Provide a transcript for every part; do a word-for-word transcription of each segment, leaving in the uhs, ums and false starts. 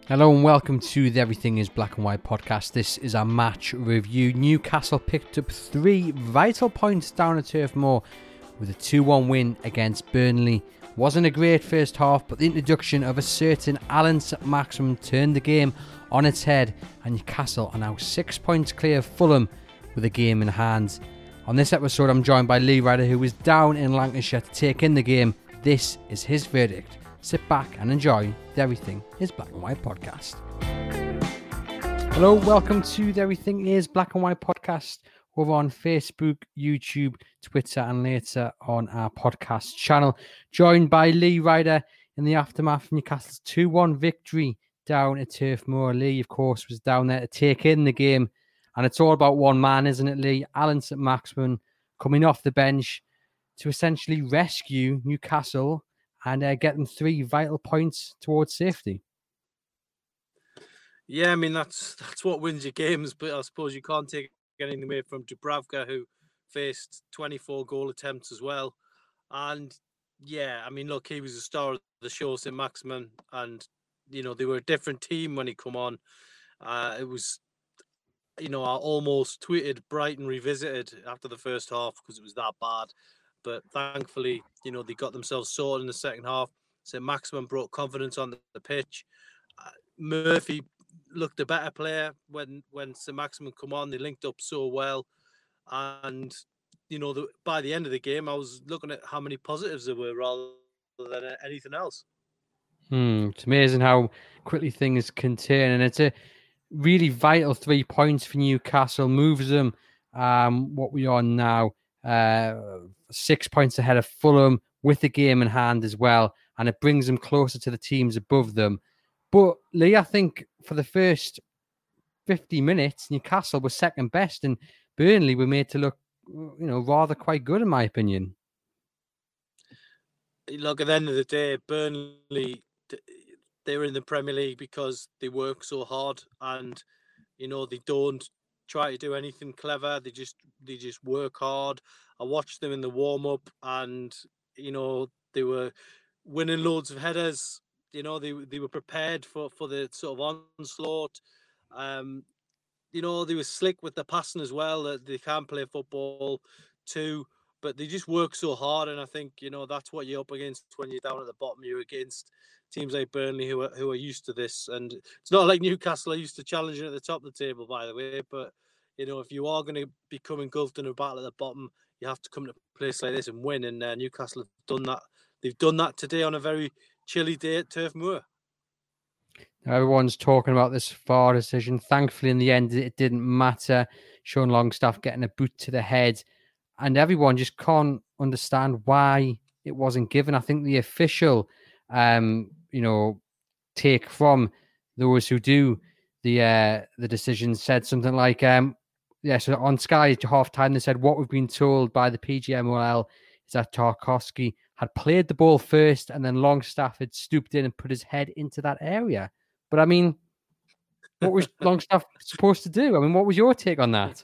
Hello and welcome to the Everything is Black and White podcast. This is our match review. Newcastle picked up three vital points down at Turf Moor with a two one win against Burnley. Wasn't a great first half, but the introduction of a certain Allan Saint-Maximin turned the game on its head, and Newcastle are now six points clear of Fulham with a game in hand. On this episode, I'm joined by Lee Ryder, who was down in Lancashire to take in the game. This is his verdict. Sit back and enjoy the Everything is Black and White podcast. Hello, welcome to the Everything is Black and White podcast over on Facebook, YouTube, Twitter, and later on our podcast channel. Joined by Lee Ryder in the aftermath of Newcastle's two one victory down at Turf Moor. Lee, of course, was down there to take in the game, and it's all about one man, isn't it, Lee? Allan Saint-Maximin coming off the bench to essentially rescue Newcastle and uh, get them three vital points towards safety. Yeah, I mean, that's that's what wins your games, but I suppose you can't take anything away from Dubravka, who faced twenty-four goal attempts as well. And yeah, I mean, look, he was the star of the show, Saint-Maximin, and, you know, they were a different team when he come on. Uh, it was, you know, I almost tweeted Brighton Revisited after the first half because it was that bad. But thankfully, you know, they got themselves sorted in the second half. Saint-Maximin brought confidence on the pitch. Uh, Murphy looked a better player when when Saint-Maximin come on. They linked up so well, and you know, the, by the end of the game, I was looking at how many positives there were rather than anything else. Hmm, it's amazing how quickly things can turn, and it's a really vital three points for Newcastle. Moves them um, what we are now. Uh, six points ahead of Fulham with the game in hand as well, and it brings them closer to the teams above them. But Lee, I think for the first fifty minutes, Newcastle was second best, and Burnley were made to look, you know, rather quite good in my opinion. Look, at the end of the day, Burnley, they were in the Premier League because they work so hard, and you know, they don't try to do anything clever. They just they just work hard. I watched them in the warm up, and you know, they were winning loads of headers. You know, they they were prepared for for the sort of onslaught. Um, you know, they were slick with the passing as well. That they can play football too, but they just work so hard. And I think, you know, that's what you're up against when you're down at the bottom. You're against teams like Burnley who are who are used to this. And it's not like Newcastle are used to challenging at the top of the table, by the way. But you know, if you are going to become engulfed in a battle at the bottom, you have to come to a place like this and win. And uh, Newcastle have done that. They've done that today on a very chilly day at Turf Moor. Everyone's talking about this V A R decision. Thankfully, in the end, it didn't matter. Sean Longstaff getting a boot to the head, and everyone just can't understand why it wasn't given. I think the official, um, you know, take from those who do the uh, the decision said something like, um, yeah, so on Sky at half time, they said, what we've been told by the P G M O L is that Tarkowski had played the ball first and then Longstaff had stooped in and put his head into that area. But I mean, what was Longstaff supposed to do? I mean, what was your take on that?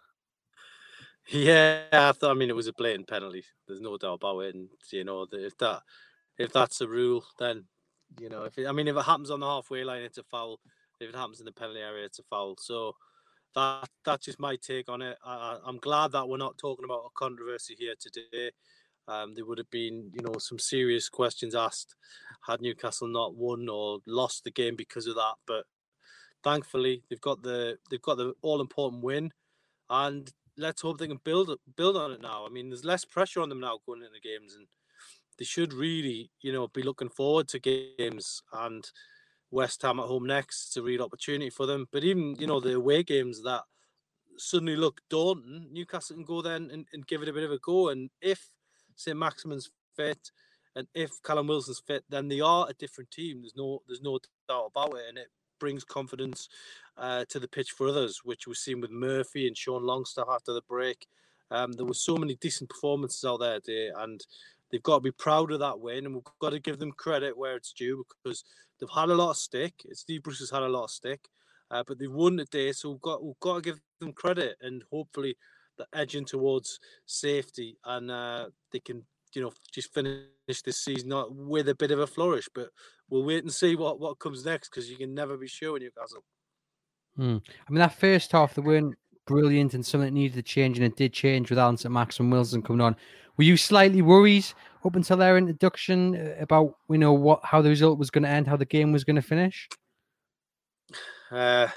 Yeah, I thought. I mean, it was a blatant penalty. There's no doubt about it. And you know, if that if that's the rule, then you know, if it, I mean, if it happens on the halfway line, it's a foul. If it happens in the penalty area, it's a foul. So that that's just my take on it. I, I'm glad that we're not talking about a controversy here today. Um, there would have been, you know, some serious questions asked had Newcastle not won or lost the game because of that. But thankfully, they've got the they've got the all important win, and let's hope they can build build on it now. I mean, there's less pressure on them now going into games, and they should really, you know, be looking forward to games. And West Ham at home next, it's a real opportunity for them. But even, you know, the away games that suddenly look daunting, Newcastle can go then and, and give it a bit of a go. And if Saint-Maximin's fit, and if Callum Wilson's fit, then they are a different team. There's no there's no doubt about it, and it brings confidence uh, to the pitch for others, which we've seen with Murphy and Sean Longstaff after the break. Um, there were so many decent performances out there today, and they've got to be proud of that win, and we've got to give them credit where it's due because they've had a lot of stick. Steve Bruce has had a lot of stick, uh, but they've won today, so we've got we've got to give them credit, and hopefully they're edging towards safety, and uh, they can you know, just finish this season with a bit of a flourish. But we'll wait and see what, what comes next, because you can never be sure with Newcastle. Hmm. I mean, that first half, they weren't brilliant and something that needed to change, and it did change with Alan Saint-Maximin Wilson coming on. Were you slightly worried up until their introduction about, you know, what how the result was going to end, how the game was going to finish? Uh,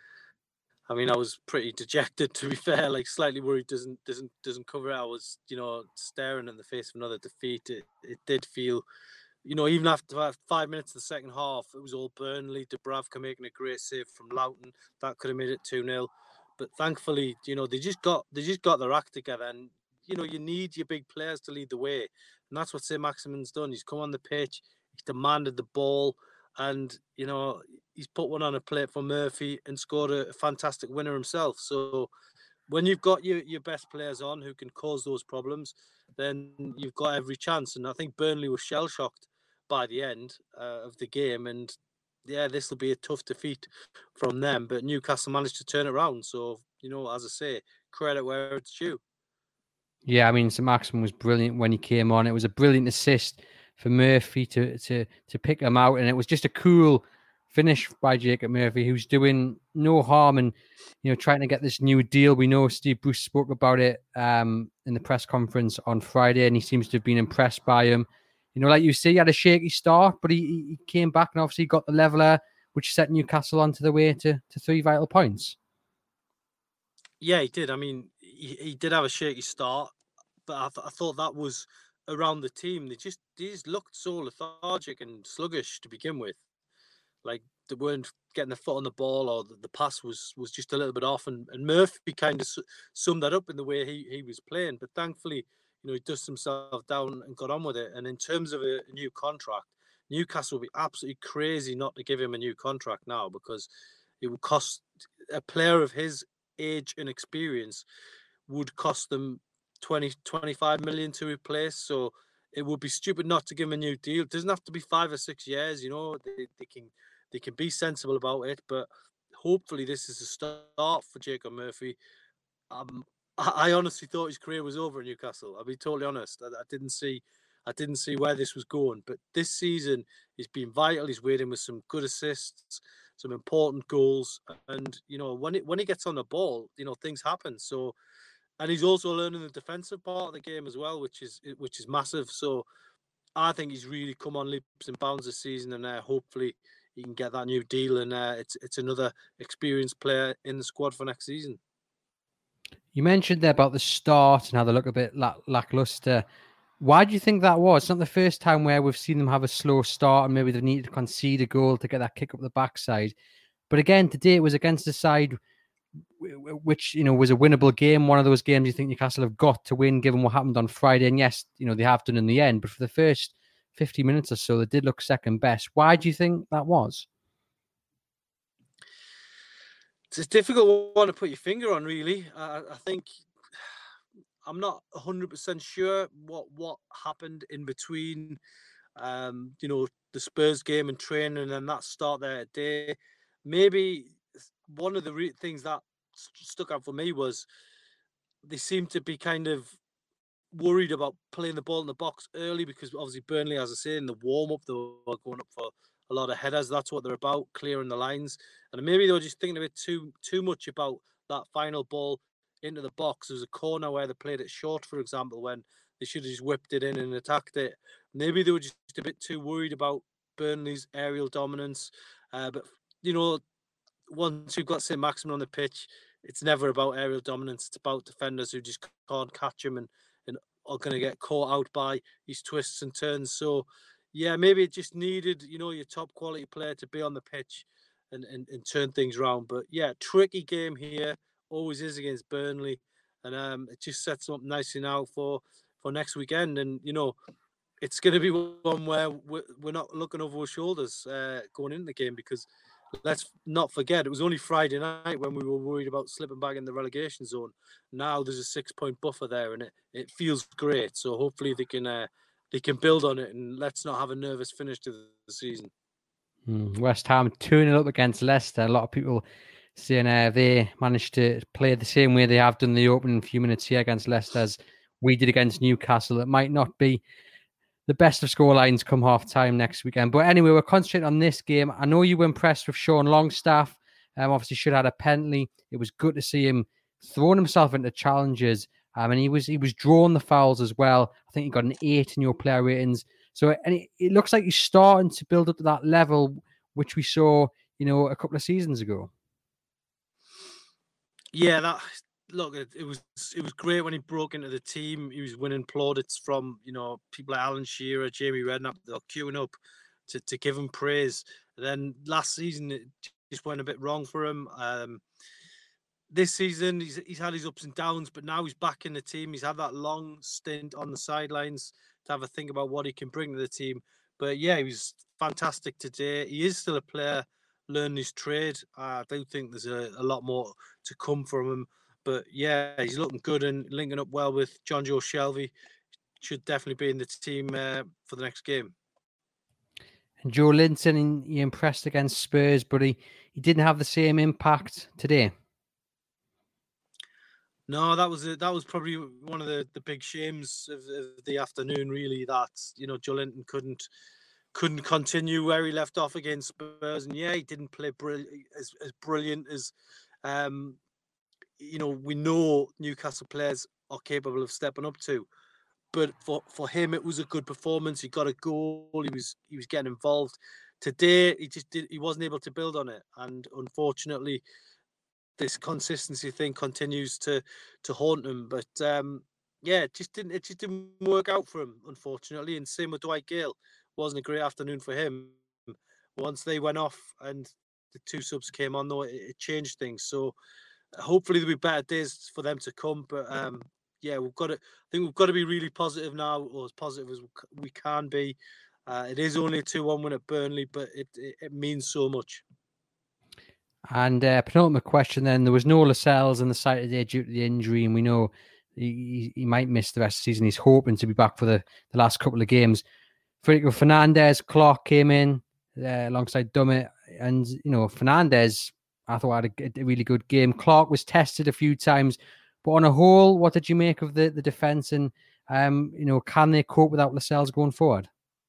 I mean, I was pretty dejected, to be fair. Like, slightly worried doesn't doesn't doesn't cover it. I was, you know, staring in the face of another defeat. It it did feel, you know, even after five minutes of the second half, it was all Burnley. Dubravka making a great save from Loughton. That could have made it two nil. But thankfully, you know, they just got they just got their act together. And, you know, you need your big players to lead the way. And that's what Saint-Maximin's done. He's come on the pitch. He's demanded the ball. And, you know, he's put one on a plate for Murphy and scored a fantastic winner himself. So when you've got your, your best players on who can cause those problems, then you've got every chance. And I think Burnley was shell-shocked by the end uh, of the game. And, yeah, this will be a tough defeat from them. But Newcastle managed to turn it around. So, you know, as I say, credit where it's due. Yeah, I mean, Saint-Maximin was brilliant when he came on. It was a brilliant assist for Murphy to to to pick him out, and it was just a cool finish by Jacob Murphy, who's doing no harm and, you know, trying to get this new deal. We know Steve Bruce spoke about it um, in the press conference on Friday, and he seems to have been impressed by him. You know, like you say, he had a shaky start, but he, he came back and obviously got the leveler, which set Newcastle onto the way to, to three vital points. Yeah, he did. I mean, he, he did have a shaky start, but I, th- I thought that was around the team. They just they just looked so lethargic and sluggish to begin with. Like, they weren't getting the foot on the ball, or the, the pass was was just a little bit off. And, and Murphy kind of su- summed that up in the way he, he was playing. But thankfully, you know, he dusted himself down and got on with it. And in terms of a, a new contract, Newcastle would be absolutely crazy not to give him a new contract now, because it would cost a player of his age and experience would cost them twenty, twenty-five million to replace. So it would be stupid not to give him a new deal. It doesn't have to be five or six years, you know, they, they can they can be sensible about it. But hopefully this is a start for Jacob Murphy. Um, I, I honestly thought his career was over in Newcastle. I'll be totally honest. I, I didn't see I didn't see where this was going. But this season he's been vital. He's waiting with some good assists, some important goals. And, you know, when it when he gets on the ball, you know, things happen. So, and he's also learning the defensive part of the game as well, which is which is massive. So I think he's really come on leaps and bounds this season, and uh, hopefully he can get that new deal, and uh, it's it's another experienced player in the squad for next season. You mentioned there about the start and how they look a bit lack- lackluster. Why do you think that was? It's not the first time where we've seen them have a slow start and maybe they need to concede a goal to get that kick up the backside. But again, today it was against a side which, you know, was a winnable game. One of those games you think Newcastle have got to win, given what happened on Friday. And yes, you know, they have done in the end. But for the first fifty minutes or so, they did look second best. Why do you think that was? It's a difficult one to put your finger on, really. I, I think I'm not one hundred percent sure what, what happened in between, um, you know, the Spurs game and training and that start there today. Maybe one of the re- things that st- stuck out for me was they seemed to be kind of worried about playing the ball in the box early, because obviously Burnley, as I say, in the warm-up, they were going up for a lot of headers. That's what they're about, clearing the lines. And maybe they were just thinking a bit too too much about that final ball into the box. There was a corner where they played it short, for example, when they should have just whipped it in and attacked it. Maybe they were just a bit too worried about Burnley's aerial dominance. Uh, but, you know, once you've got Saint-Maximin on the pitch, it's never about aerial dominance. It's about defenders who just can't catch him and, and are going to get caught out by his twists and turns. So, yeah, maybe it just needed, you know, your top quality player to be on the pitch and, and, and turn things around. But, yeah, tricky game here. Always is against Burnley. And um, it just sets up nicely now for, for next weekend. And, you know, it's going to be one where we're, we're not looking over our shoulders uh, going into the game, because let's not forget, it was only Friday night when we were worried about slipping back in the relegation zone. Now there's a six-point buffer there, and it, it feels great. So hopefully they can uh, they can build on it, and let's not have a nervous finish to the season. Mm, West Ham two nil up against Leicester. A lot of people saying uh, they managed to play the same way they have done the opening few minutes here against Leicester as we did against Newcastle. It might not be the best of scorelines come half time next weekend. But anyway, we're concentrating on this game. I know you were impressed with Sean Longstaff. Um, obviously, should have had a penalty. It was good to see him throwing himself into challenges. Um, and he was he was drawing the fouls as well. I think he got an eight in your player ratings. So and it, it looks like he's starting to build up to that level, which we saw, you know, a couple of seasons ago. Yeah, that look, it, it was it was great when he broke into the team. He was winning plaudits from, you know, people like Alan Shearer, Jamie Redknapp. They're queuing up to, to give him praise. And then last season it just went a bit wrong for him. Um, this season he's he's had his ups and downs, but now he's back in the team. He's had that long stint on the sidelines to have a think about what he can bring to the team. But yeah, he was fantastic today. He is still a player learning his trade. I do think there's a, a lot more to come from him. But yeah, he's looking good and linking up well with John Joe Shelvey. Should definitely be in the team uh, for the next game. And Joe Linton, he impressed against Spurs, but he, he didn't have the same impact today. No, that was a, that was probably one of the, the big shames of, of the afternoon. Really, that you know Joe Linton couldn't couldn't continue where he left off against Spurs, and yeah, he didn't play brilliant, as as brilliant as um, you know we know Newcastle players are capable of stepping up to. But for, for him, it was a good performance. He got a goal. He was he was getting involved. Today, he just did. He wasn't able to build on it, and unfortunately, this consistency thing continues to to haunt him. But um, yeah, it just didn't it just didn't work out for him, unfortunately. And same with Dwight Gale. Wasn't a great afternoon for him. Once they went off and the two subs came on, though, it, it changed things. So hopefully there'll be better days for them to come. But um, yeah, we've got to. I think we've got to be really positive now, or as positive as we can be. Uh, it is only a two one win at Burnley, but it, it it means so much. And uh, penultimate question then, there was no Lascelles in the side today due to the injury, and we know he, he might miss the rest of the season. He's hoping to be back for the, the last couple of games. Federico Fernandez, Clark came in uh, alongside Dummett, and, you know, Fernandez, I thought had a, a really good game. Clark was tested a few times, but on a whole, what did you make of the, the defence, and, um, you know, can they cope without Lascelles going forward?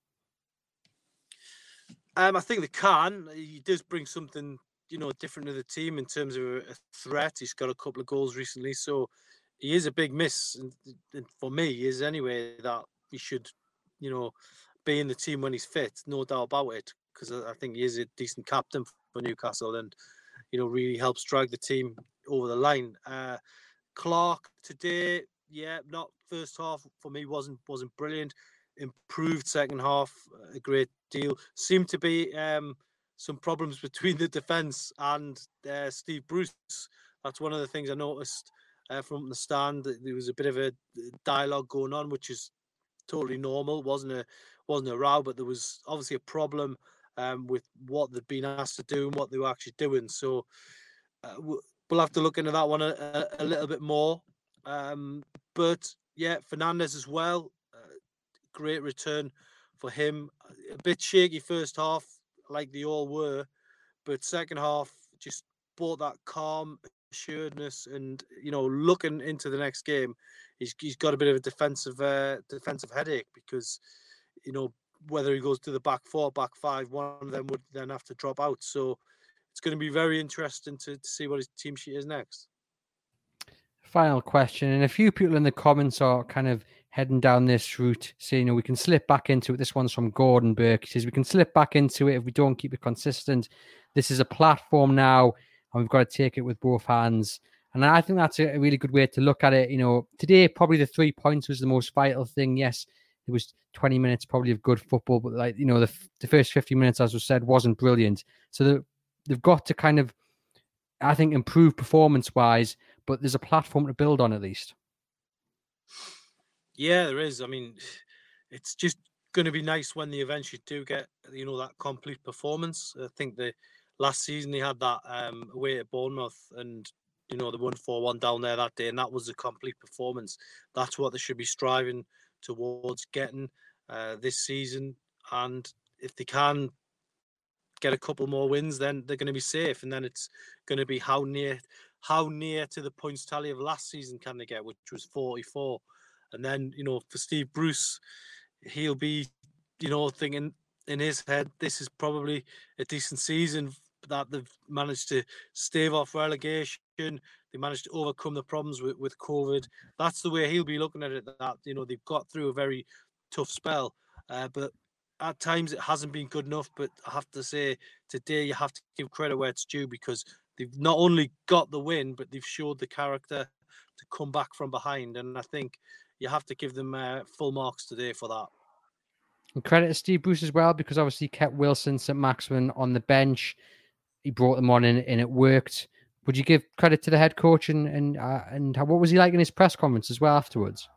Um, I think they can. He does bring something, you know, different to the team in terms of a threat. He's got a couple of goals recently, so he is a big miss. And, and for me, he is anyway that he should, you know, be in the team when he's fit. No doubt about it, because I think he is a decent captain for Newcastle, and you know, really helps drag the team over the line. Uh, Clark today, yeah, not first half for me wasn't wasn't brilliant. Improved second half a great deal. Seemed to be um, some problems between the defence and uh, Steve Bruce. That's one of the things I noticed uh, from the stand. There was a bit of a dialogue going on, which is totally normal. wasn't a wasn't a row, but there was obviously a problem um, with what they'd been asked to do and what they were actually doing. So uh, we'll have to look into that one a, a, a little bit more. Um, but yeah, Fernandez as well. Great return for him. A bit shaky first half, like they all were, but second half just brought that calm, assuredness, and you know, looking into the next game, he's he's got a bit of a defensive uh, defensive headache because you know whether he goes to the back four, back five, one of them would then have to drop out. So it's going to be very interesting to, to see what his team sheet is next. Final question, and a few people in the comments are kind of heading down this route, saying, you know, we can slip back into it. This one's from Gordon Burke. He says, we can slip back into it if we don't keep it consistent. This is a platform now, and we've got to take it with both hands. And I think that's a really good way to look at it. You know, today, probably the three points was the most vital thing. Yes, it was twenty minutes probably of good football, but like, you know, the, the first fifty minutes, as was said, wasn't brilliant. So the, they've got to kind of, I think, improve performance-wise, but there's a platform to build on at least. Yeah, there is. I mean, it's just going to be nice when they eventually do get, you know, that complete performance. I think the last season they had that um, away at Bournemouth, and you know, they won four one down there that day, and that was a complete performance. That's what they should be striving towards getting uh, this season. And if they can get a couple more wins, then they're going to be safe. And then it's going to be how near, how near to the points tally of last season can they get, which was forty-four. And then, you know, for Steve Bruce, he'll be, you know, thinking in his head, this is probably a decent season that they've managed to stave off relegation. They managed to overcome the problems with, with COVID. That's the way he'll be looking at it, that, you know, they've got through a very tough spell. Uh, but at times it hasn't been good enough. But I have to say, today you have to give credit where it's due, because they've not only got the win, but they've showed the character to come back from behind. And I think you have to give them uh, full marks today for that. And credit to Steve Bruce as well, because obviously he kept Wilson, Saint Maximin on the bench. He brought them on and, and it worked. Would you give credit to the head coach, and and uh, and how, what was he like in his press conference as well afterwards?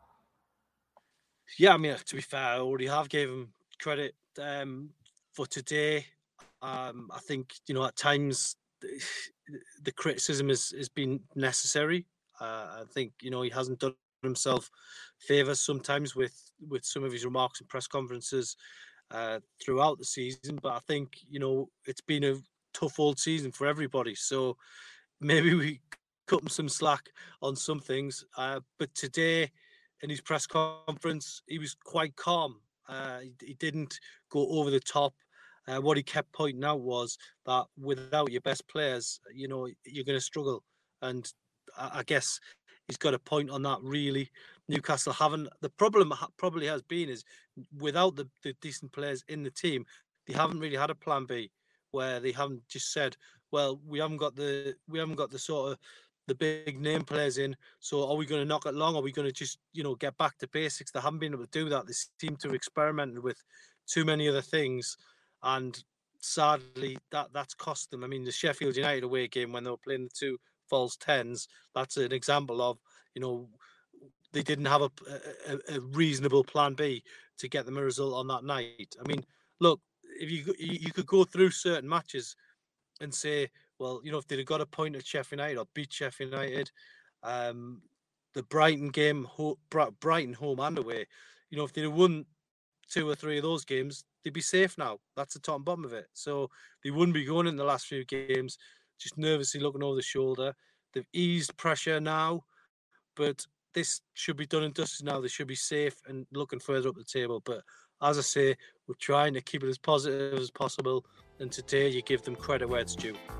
Yeah, I mean, to be fair, I already have gave him credit um, for today. Um, I think, you know, at times the, the criticism has, has been necessary. Uh, I think, you know, he hasn't done himself favours sometimes with, with some of his remarks in press conferences uh, throughout the season. But I think, you know, it's been a tough old season for everybody. So maybe we cut him some slack on some things. Uh, but today, in his press conference, he was quite calm. Uh, he, he didn't go over the top. Uh, what he kept pointing out was that without your best players, you know, you're going to struggle. And I, I guess he's got a point on that, really. Newcastle haven't. The problem ha- probably has been is without the, the decent players in the team, they haven't really had a plan B, where they haven't just said, well, we haven't got the we haven't got the sort of the big name players in. So are we going to knock it long? Are we going to just, you know, get back to basics? They haven't been able to do that. They seem to have experimented with too many other things. And sadly, that that's cost them. I mean, the Sheffield United away game when they were playing the two false tens, that's an example of, you know, they didn't have a, a, a reasonable plan B to get them a result on that night. I mean, look, if you you could go through certain matches and say, well, you know, if they'd have got a point at Sheffield United or beat Sheffield United, um, the Brighton game, ho- Brighton home and away, you know, if they'd have won two or three of those games, they'd be safe now. That's the top and bottom of it. So they wouldn't be going in the last few games just nervously looking over the shoulder. They've eased pressure now, but this should be done and dusted now. They should be safe and looking further up the table. But as I say, we're trying to keep it as positive as possible. And today you give them credit where it's due.